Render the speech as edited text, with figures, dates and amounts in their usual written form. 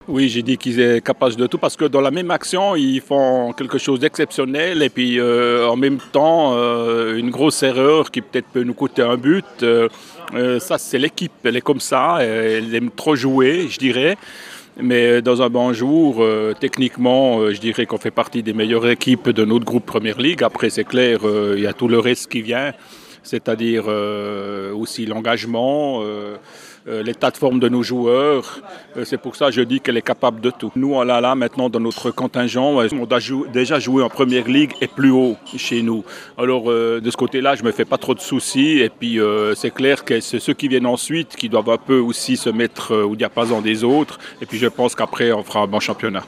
Oui, j'ai dit qu'ils étaient capables de tout parce que dans la même action, ils font quelque chose d'exceptionnel et puis en même temps, une grosse erreur qui peut-être peut nous coûter un but. Ça, c'est l'équipe, elle est comme ça, elle aime trop jouer, je dirais. Mais dans un bon jour, techniquement, je dirais qu'on fait partie des meilleures équipes de notre groupe Première Ligue. Après, c'est clair, il y a tout le reste qui vient, c'est-à-dire aussi l'engagement, l'état de forme de nos joueurs. C'est pour ça que je dis qu'elle est capable de tout. Nous, on l'a là maintenant dans notre contingent. On a déjà joué en Première Ligue et plus haut chez nous. Alors, de ce côté-là, je ne me fais pas trop de soucis. Et puis, c'est clair que c'est ceux qui viennent ensuite qui doivent un peu aussi se mettre au diapason des autres. Et puis, je pense qu'après, on fera un bon championnat.